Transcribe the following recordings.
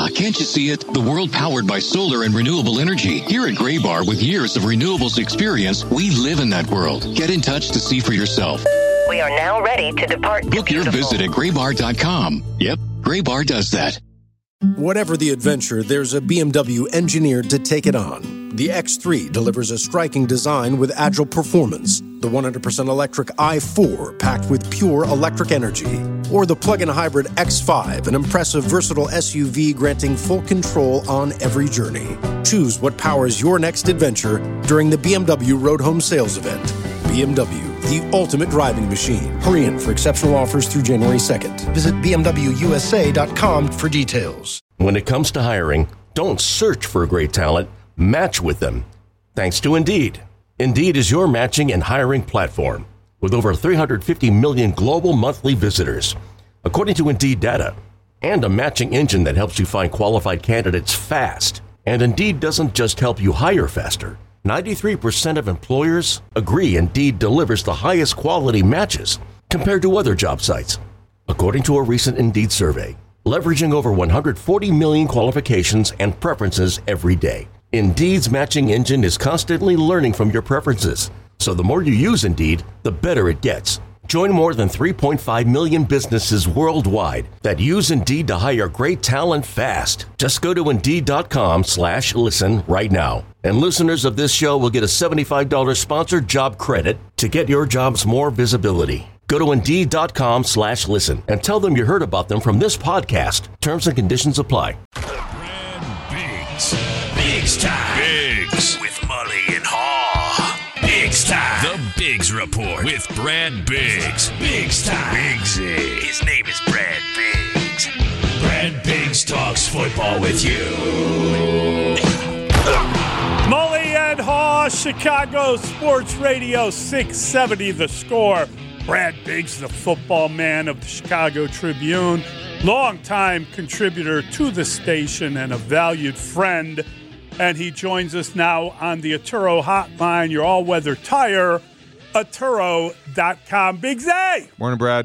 can't you see it? The world powered by solar and renewable energy. Here at Graybar, with years of renewables experience, we live in that world. Get in touch to see for yourself. We are now ready to depart. Book your visit at graybar.com. Yep, Graybar does that. Whatever the adventure, there's a BMW engineered to take it on. The X3 delivers a striking design with agile performance. The 100% electric i4 packed with pure electric energy. Or the plug-in hybrid X5, an impressive, versatile SUV granting full control on every journey. Choose what powers your next adventure during the BMW Road Home Sales Event. BMW, the ultimate driving machine. Hurry in for exceptional offers through January 2nd. Visit BMWUSA.com for details. When it comes to hiring, don't search for great talent, match with them. Thanks to Indeed. Indeed is your matching and hiring platform with over 350 million global monthly visitors, according to Indeed data, and a matching engine that helps you find qualified candidates fast. And Indeed doesn't just help you hire faster. 93% of employers agree Indeed delivers the highest quality matches compared to other job sites, according to a recent Indeed survey, leveraging over 140 million qualifications and preferences every day. Indeed's matching engine is constantly learning from your preferences, so the more you use Indeed, the better it gets. Join more than 3.5 million businesses worldwide that use Indeed to hire great talent fast. Just go to Indeed.com/listen right now. And listeners of this show will get a $75 sponsored job credit to get your jobs more visibility. Go to Indeed.com/listen and tell them you heard about them from this podcast. Terms and conditions apply. Brad Biggs. Biggs time. Biggs. With Mully and Haw. Biggs time. The Biggs Report with Brad Biggs. Biggs time. Biggsy. His name is Brad Biggs. Brad Biggs talks football with you. Mully and Haw, Chicago Sports Radio 670 The Score. Brad Biggs, the football man of the Chicago Tribune, longtime contributor to the station and a valued friend. And he joins us now on the Atturo hotline, your all-weather tire, Atturo.com. Biggs A! Morning, Brad.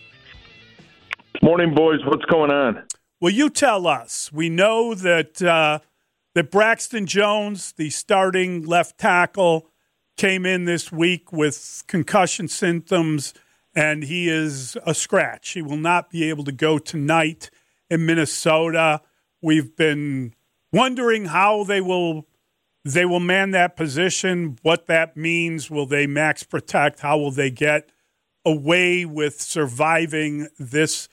Morning, boys. What's going on? Well, you tell us. We know that that Braxton Jones, the starting left tackle, came in this week with concussion symptoms, and he is a scratch. He will not be able to go tonight in Minnesota. We've been wondering how they will man that position, what that means. Will they max protect? How will they get away with surviving this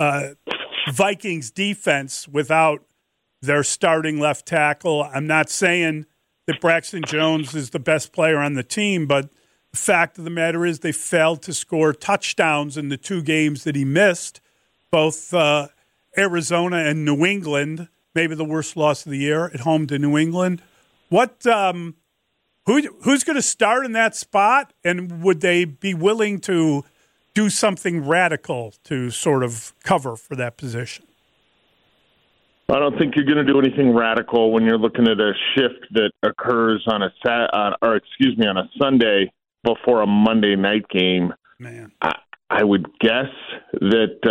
Vikings defense without their starting left tackle? I'm not saying that Braxton Jones is the best player on the team, but the fact of the matter is they failed to score touchdowns in the two games that he missed, both Arizona and New England, maybe the worst loss of the year at home to New England. What who's going to start in that spot, and would they be willing to do something radical to sort of cover for that position? I don't think you're going to do anything radical when you're looking at a shift that occurs on a Sunday before a Monday night game. Man, I would guess that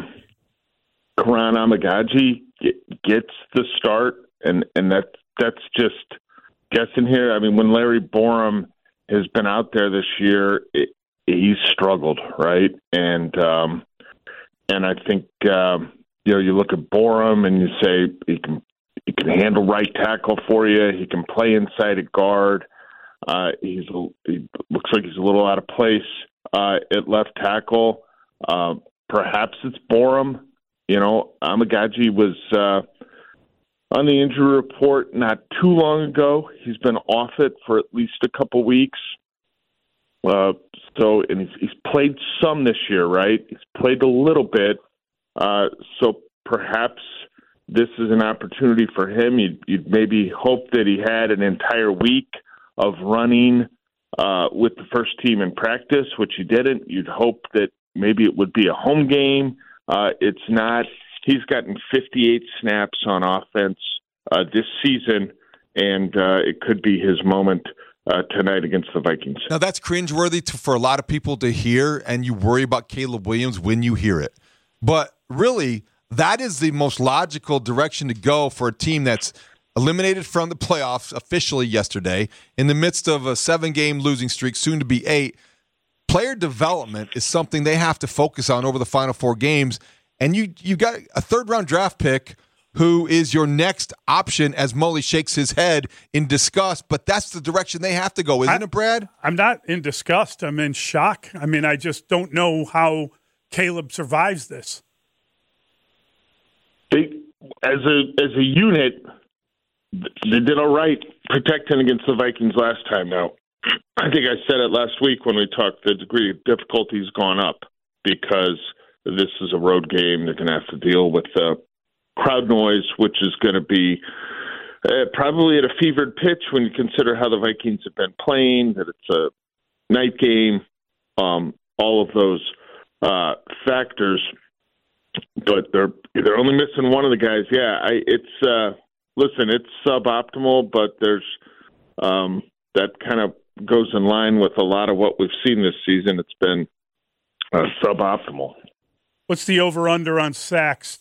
Karan Amagaji gets the start, and that's just guessing here. I mean, when Larry Borum has been out there this year, he's struggled, right? And I think. You look at Borum and you say he can handle right tackle for you. He can play inside at guard. He looks like he's a little out of place at left tackle. Perhaps it's Borum. Amagaji was on the injury report not too long ago. He's been off it for at least a couple weeks. And he's played some this year, right? He's played a little bit. So perhaps this is an opportunity for him. You'd maybe hope that he had an entire week of running with the first team in practice, which he didn't. You'd hope that maybe it would be a home game. It's not. He's gotten 58 snaps on offense this season, and it could be his moment tonight against the Vikings. Now, that's cringeworthy for a lot of people to hear, and you worry about Caleb Williams when you hear it. But really, that is the most logical direction to go for a team that's eliminated from the playoffs officially yesterday, in the midst of a 7-game losing streak, soon to be 8. Player development is something they have to focus on over the final 4 games. And you got a 3rd-round draft pick who is your next option, as Mully shakes his head in disgust. But that's the direction they have to go, isn't it, Brad? I'm not in disgust. I'm in shock. I mean, I just don't know how Caleb survives this. As a unit, they did all right protecting against the Vikings last time. Now, I think I said it last week when we talked, the degree of difficulty has gone up because this is a road game. They're going to have to deal with crowd noise, which is going to be probably at a fevered pitch when you consider how the Vikings have been playing, that it's a night game, all of those factors. But they're only missing one of the guys. Yeah, it's suboptimal, but there's that kind of goes in line with a lot of what we've seen this season. It's been suboptimal. What's the over/under on sacks?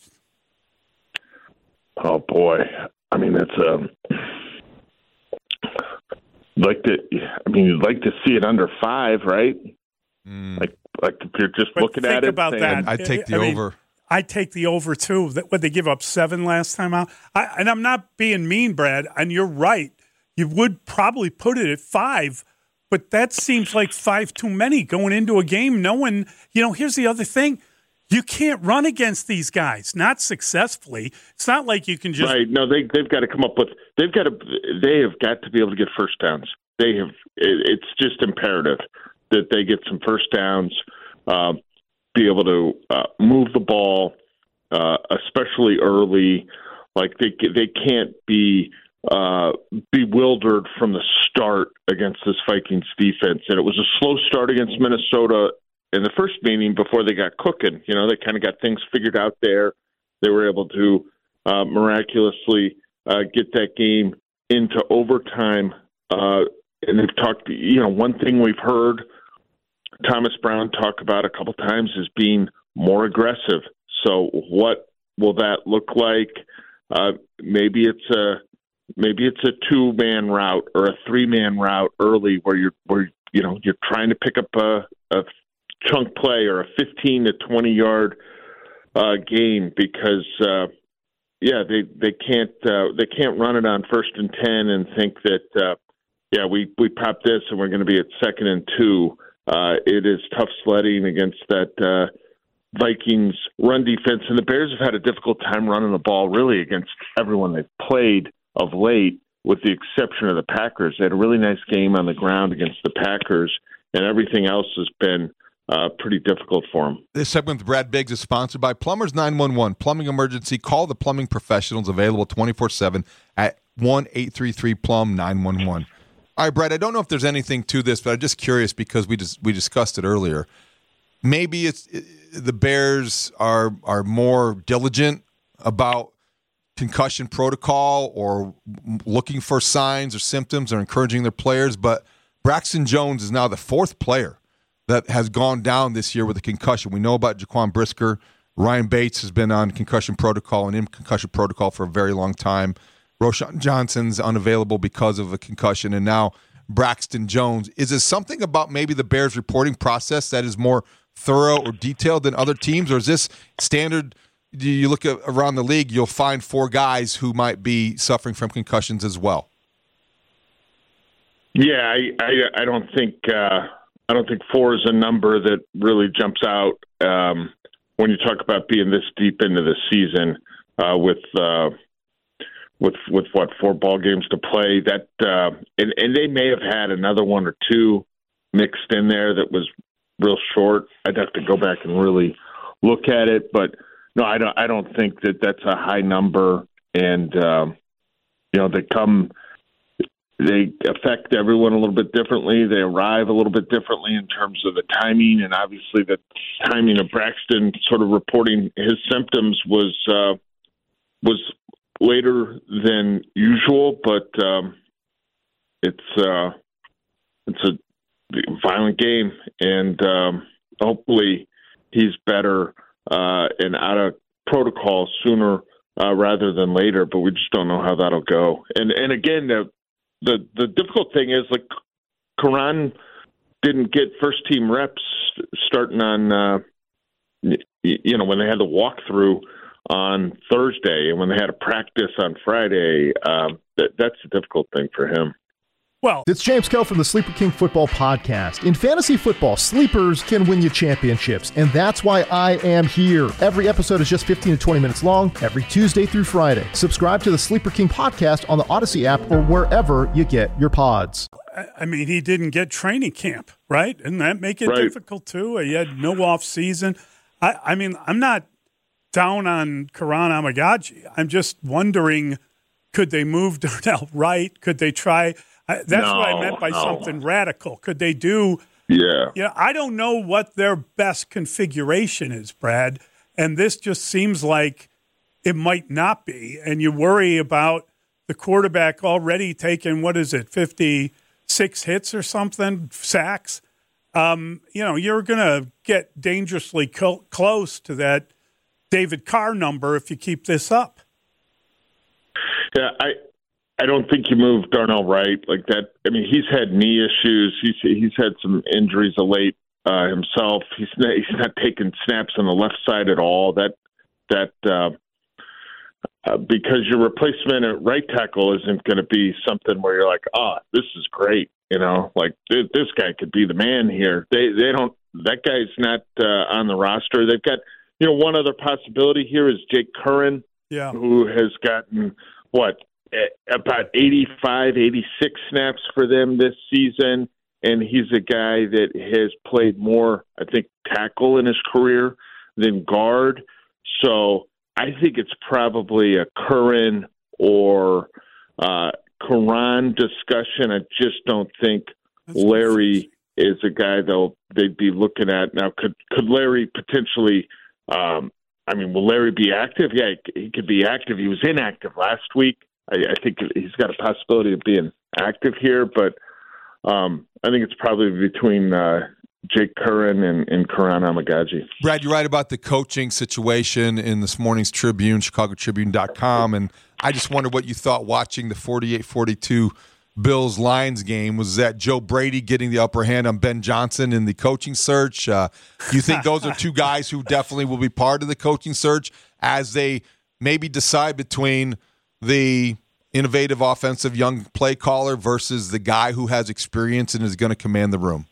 Oh boy, I mean that's you'd like to see it under 5, right? Like if you're just looking at it. About that. I'd take the over. I take the over too. What, they give up 7 last time out? And I'm not being mean, Brad, and you're right. You would probably put it at 5, but that seems like 5 too many going into a game knowing, here's the other thing. You can't run against these guys, not successfully. It's not like you can just... Right. No, they've got to come up with... They have got to be able to get first downs. It's just imperative that they get some first downs, be able to move the ball, especially early. Like they can't be bewildered from the start against this Vikings defense. And it was a slow start against Minnesota in the first meeting before they got cooking. They kind of got things figured out there. They were able to miraculously get that game into overtime. And they've talked, one thing we've heard Thomas Brown talk about a couple times is being more aggressive. So what will that look like? Maybe it's a 2-man route or a 3-man route early where you're trying to pick up a chunk play or a 15 to 20 yard gain because they can't run it on 1st and 10 and think that we pop this and we're going to be at 2nd and 2. It is tough sledding against that Vikings run defense, and the Bears have had a difficult time running the ball really against everyone they've played of late, with the exception of the Packers. They had a really nice game on the ground against the Packers, and everything else has been pretty difficult for them. This segment with Brad Biggs is sponsored by Plumbers 911. Plumbing emergency. Call the plumbing professionals, available 24/7 at 1-833-PLUM-911. All right, Brad, I don't know if there's anything to this, but I'm just curious because we discussed it earlier. Maybe the Bears are more diligent about concussion protocol or looking for signs or symptoms or encouraging their players, but Braxton Jones is now the 4th player that has gone down this year with a concussion. We know about Jaquan Brisker. Ryan Bates has been on concussion protocol and in concussion protocol for a very long time. Roschon Johnson's unavailable because of a concussion, and now Braxton Jones. Is there something about maybe the Bears reporting process that is more thorough or detailed than other teams, or is this standard? Do you look around the league, you'll find 4 guys who might be suffering from concussions as well? Yeah, I don't think 4 is a number that really jumps out when you talk about being this deep into the season with what 4 ball games to play. That and they may have had another 1 or 2 mixed in there that was real short. I'd have to go back and really look at it, but no, I don't think that that's a high number. And they affect everyone a little bit differently. They arrive a little bit differently in terms of the timing, and obviously the timing of Braxton sort of reporting his symptoms was later than usual, but it's a violent game, and hopefully he's better and out of protocol sooner rather than later, but we just don't know how that'll go. And again, the difficult thing is, like, Karan didn't get first team reps starting on when they had the walkthrough on Thursday and when they had a practice on Friday. That's a difficult thing for him. Well, it's James Koh from the Sleeper King Football Podcast. In fantasy football, sleepers can win you championships, and that's why I am here. Every episode is just 15 to 20 minutes long, every Tuesday through Friday. Subscribe to the Sleeper King Podcast on the Odyssey app or wherever you get your pods. I mean, he didn't get training camp, right? Didn't that make it difficult, too? He had no off season. I mean, I'm not down on Karan Amagaji. I'm just wondering, could they move Darnell Wright? Could they try... That's what I meant by something radical. Could they do? Yeah. I don't know what their best configuration is, Brad, and this just seems like it might not be. And you worry about the quarterback already taking 56 hits or something, sacks. You're going to get dangerously close to that David Carr number if you keep this up. Yeah, I don't think you move Darnell Wright like that. I mean, he's had knee issues. He's had some injuries of late himself. He's not taking snaps on the left side at all. Because your replacement at right tackle isn't going to be something where you're like, this is great. Like this guy could be the man here. They don't. That guy's not on the roster. They've got one other possibility here is Jake Curran, who has gotten about 85, 86 snaps for them this season, and he's a guy that has played more, I think, tackle in his career than guard. So I think it's probably a Curran or Karan discussion. I just don't think Larry is a guy they'd be looking at. Now, could Larry potentially will Larry be active? Yeah, he could be active. He was inactive last week. I think he's got a possibility of being active here, but I think it's probably between Jake Curran and Karan Amagaji. Brad, you're right about the coaching situation in this morning's Tribune, ChicagoTribune.com, and I just wonder what you thought watching the 48-42 Bills-Lions game. Was that Joe Brady getting the upper hand on Ben Johnson in the coaching search? You think those are two guys who definitely will be part of the coaching search as they maybe decide between the innovative offensive young play caller versus the guy who has experience and is going to command the room?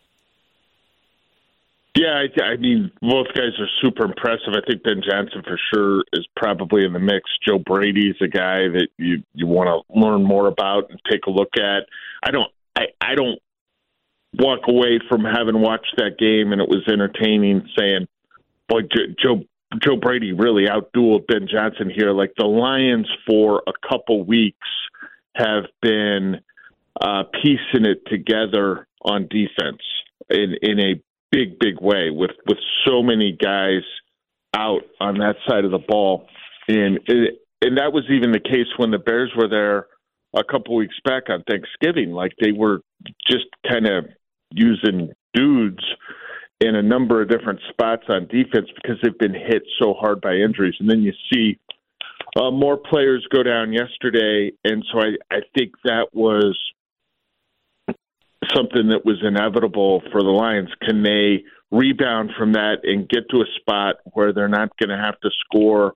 Yeah, I mean, both guys are super impressive. I think Ben Johnson for sure is probably in the mix. Joe Brady's a guy that you want to learn more about and take a look at. I don't walk away from having watched that game and it was entertaining saying, boy, Joe Brady really outdueled Ben Johnson here. Like the Lions for a couple weeks have been piecing it together on defense in a big way with so many guys out on that side of the ball. And that was even the case when the Bears were there a couple weeks back on Thanksgiving. Like they were just kind of using dudes in a number of different spots on defense because they've been hit so hard by injuries. And then you see more players go down yesterday. And so I think that was something that was inevitable for the Lions. Can they rebound from that and get to a spot where they're not going to have to score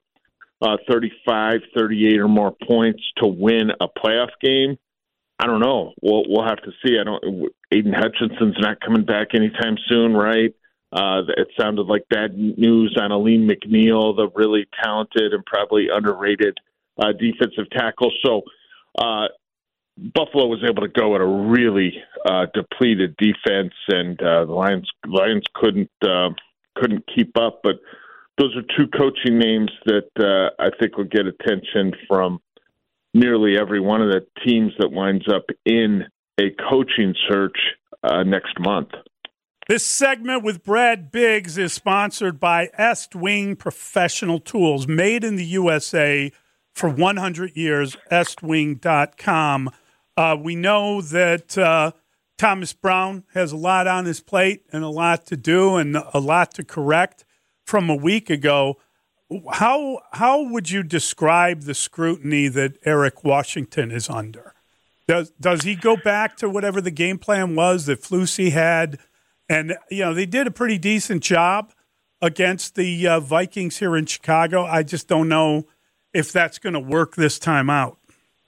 35, 38 or more points to win a playoff game? I don't know. We'll have to see. Aiden Hutchinson's not coming back anytime soon, right? It sounded like bad news on Aleem McNeil, the really talented and probably underrated defensive tackle. So Buffalo was able to go at a really depleted defense, and the Lions couldn't keep up. But those are two coaching names that I think will get attention from nearly every one of the teams that winds up in a coaching search next month. This segment with Brad Biggs is sponsored by Estwing Professional Tools, made in the USA for 100 years, estwing.com. We know that Thomas Brown has a lot on his plate and a lot to do and a lot to correct from a week ago. How would you describe the scrutiny that Eric Washington is under? Does he go back to whatever the game plan was that Flusy had? And, they did a pretty decent job against the Vikings here in Chicago. I just don't know if that's going to work this time out.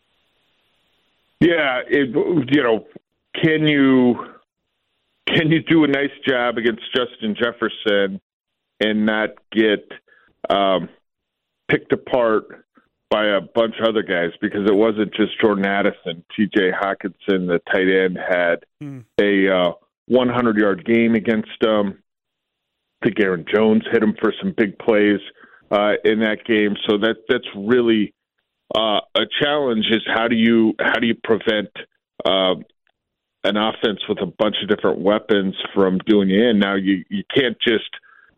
Yeah, can you do a nice job against Justin Jefferson and not get picked apart by a bunch of other guys? Because it wasn't just Jordan Addison. T.J. Hawkinson, the tight end, had a 100-yard game against him. I think Aaron Jones hit him for some big plays in that game. So that's really a challenge. Is how do you prevent an offense with a bunch of different weapons from doing it in? Now you can't just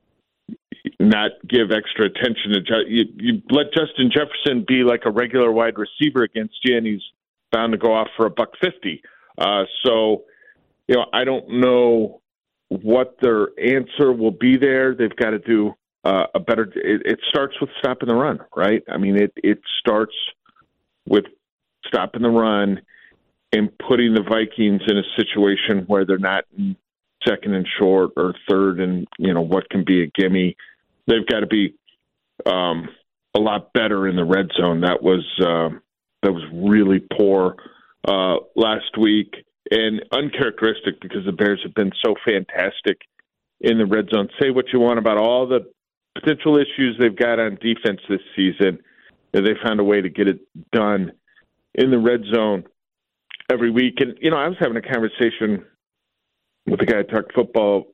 not give extra attention to you let Justin Jefferson be like a regular wide receiver against you, and he's bound to go off for $150. So I don't know what their answer will be there. They've got to do a better. It starts with stopping the run, right? I mean, it starts with stopping the run and putting the Vikings in a situation where they're not in second and short or third and what can be a gimme. They've got to be a lot better in the red zone. That was really poor last week and uncharacteristic because the Bears have been so fantastic in the red zone. Say what you want about all the potential issues they've got on defense this season. They found a way to get it done in the red zone every week. And, I was having a conversation with a guy I talked football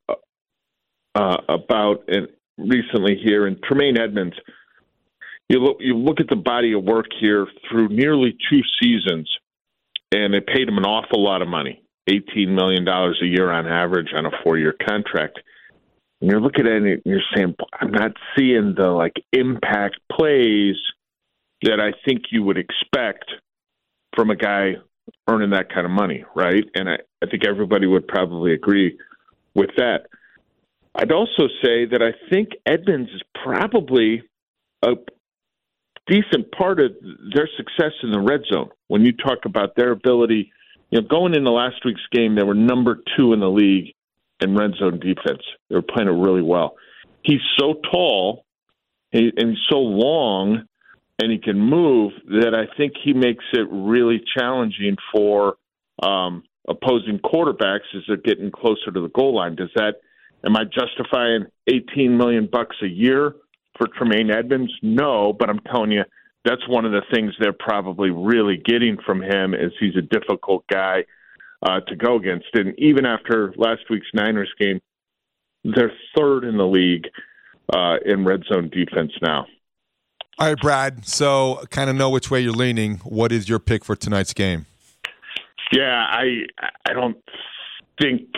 about and recently here, and Tremaine Edmonds. You look at the body of work here through nearly 2 seasons, and they paid him an awful lot of money, $18 million a year on average on a 4-year contract. And you're looking at it and you're saying, I'm not seeing the impact plays that I think you would expect from a guy earning that kind of money, right? And I think everybody would probably agree with that. I'd also say that I think Edmonds is probably a decent part of their success in the red zone. When you talk about their ability, going into last week's game, they were number 2 in the league in red zone defense. They were playing it really well. He's so tall and he's so long and he can move that I think he makes it really challenging for opposing quarterbacks as they're getting closer to the goal line. Am I justifying $18 million a year for Tremaine Edmonds? No, but I'm telling you, that's one of the things they're probably really getting from him is he's a difficult guy to go against. And even after last week's Niners game, they're 3rd in the league in red zone defense now. All right, Brad, so kind of know which way you're leaning. What is your pick for tonight's game? Yeah, I don't think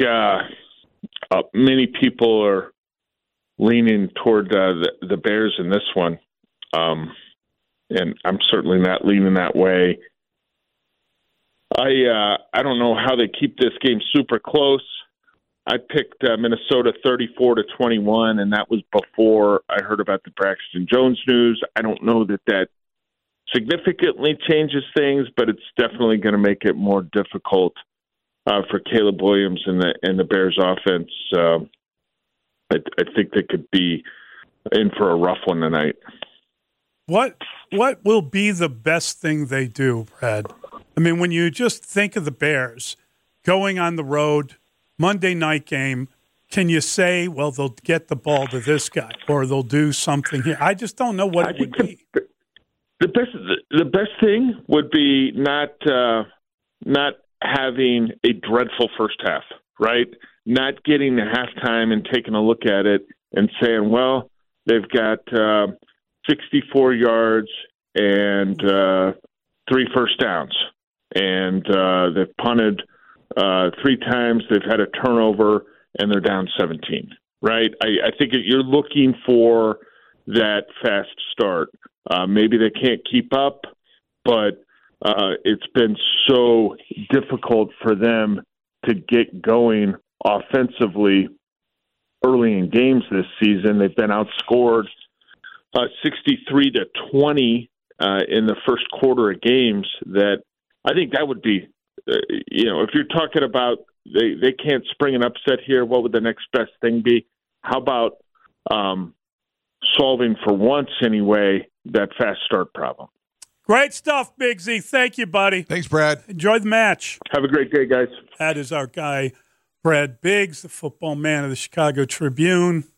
many people are leaning toward the Bears in this one, and I'm certainly not leaning that way. I don't know how they keep this game super close. I picked Minnesota 34-21, and that was before I heard about the Braxton Jones news. I don't know that significantly changes things, but it's definitely going to make it more difficult for Caleb Williams and the Bears offense. I think they could be in for a rough one tonight. What will be the best thing they do, Brad? I mean, when you just think of the Bears going on the road, Monday night game, can you say, well, they'll get the ball to this guy or they'll do something here? I just don't know what it would be. The best thing would be not having a dreadful first half, right? Not getting to halftime and taking a look at it and saying, well, they've got 64 yards and 3 first downs, and they've punted 3 times, they've had a turnover, and they're down 17, right? I think you're looking for that fast start. Maybe they can't keep up, but it's been so difficult for them to get going offensively early in games this season. They've been outscored 63-20 in the first quarter of games, that I think that would be, if you're talking about they can't spring an upset here, what would the next best thing be? How about solving for once anyway that fast start problem? Great stuff, Big Z. Thank you, buddy. Thanks, Brad. Enjoy the match. Have a great day, guys. That is our guy, Brad Biggs, the football man of the Chicago Tribune.